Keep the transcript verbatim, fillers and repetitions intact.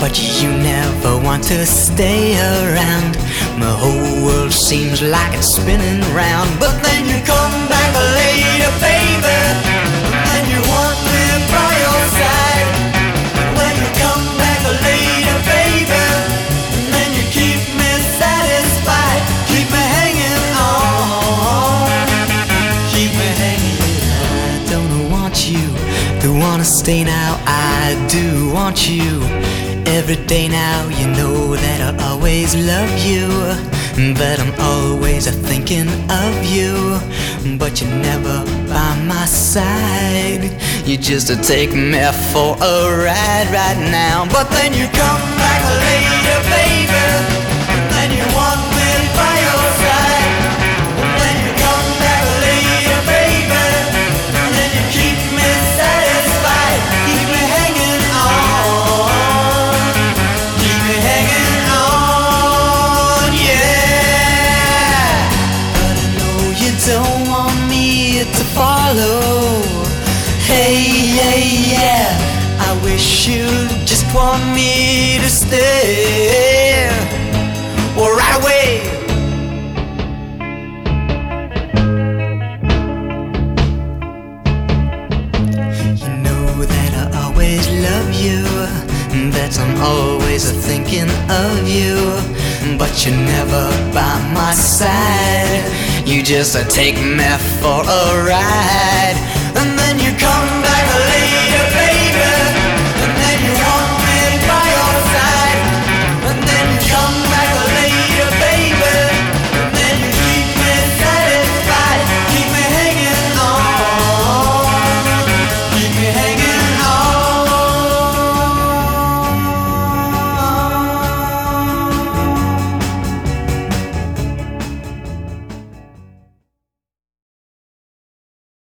but you never want to stay around. My whole world seems like it's spinning round, but then you come back later, baby, and you want me by your side. When you come back later, baby, and then you keep me satisfied, keep me hanging on, keep me hanging. I don't want you to wanna stay now. I do want you every day now. You know that I'll always love you, that I'm always thinking of you, but you're never by my side. You just take me for a ride right now, but then you come back later, baby, and then you want me by your side. Then you come back later, baby, and then you keep me satisfied, keep me hanging on, keep me hanging on, yeah. But I know you don't want me to follow. Hey, yeah, yeah, I wish you'd just want me to stay, or right away. You know that I always love you, that I'm always thinking of you, but you're never by my side. You just take me for a ride, and then you come back later, baby.